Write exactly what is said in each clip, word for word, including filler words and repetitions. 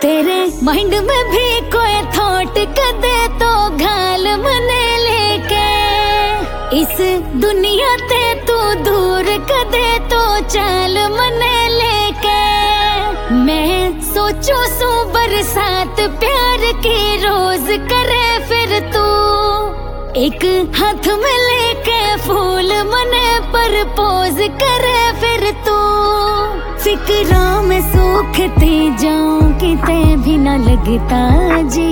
तेरे माइंड में भी कोई थॉट कदे तो घाल मने लेके इस दुनिया ते तू दूर कदे तो चाल मने लेके मैं सोचो सू बरसात प्यार की रोज करे फिर तू एक हाथ में लेके फूल मने प्रपोज करे फिर तू फिक्रों में सूखती जाऊं किते भी न लगता जी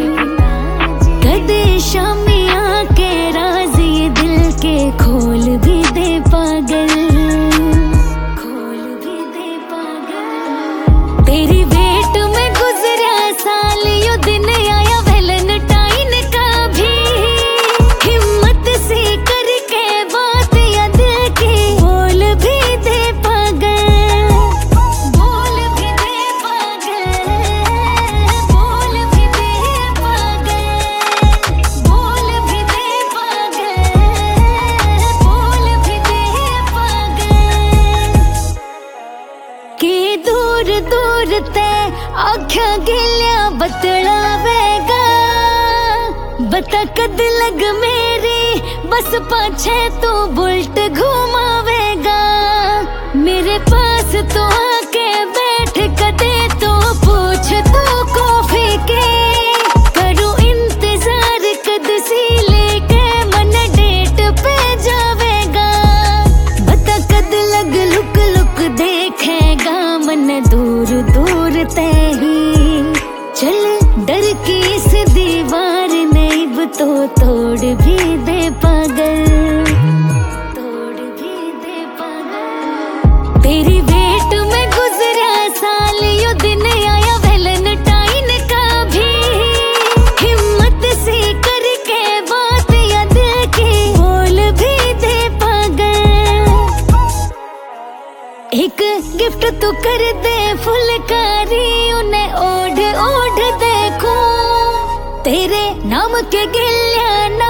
कदे शामी आके राज ये दिल के खोल भी दे पागल खोल भी दे पागल तेरी वेट में गुजरा साल यो दिन आया वैलेंटाइन का भी हिम्मत से करके बात या दिल की बोल भी दे पागल बोल भी दे पागल बोल भी दे पागल बोल भी दे पागल बोल भी दे पागल कि दूर दूर ते आख्या गिलिया बतलावेगा बता कद लग मेरी बस पाछे तू बुलट घुमावेगा मेरे पास तो आके बैठ कदे तो पूछ तू कॉफी के करूं इंतजार कद सी लेके मन डेट पे जावेगा बता कद लग लुक लुक देखेगा मन दूर दूर ते ही चल डर की इस दीवार नैब तो तोड़ भी दे पागल तोड़ भी दे पागल तेरी वेट में गुजरा साल यो दिन आया वैलेंटाइन का भी हिम्मत से करके बात या दिल की बोल भी दे पागल एक गिफ्ट तू कर दे फुलकारी उन्हें ओढ़ ओढ़ देखूं तेरे नाम के गिलिया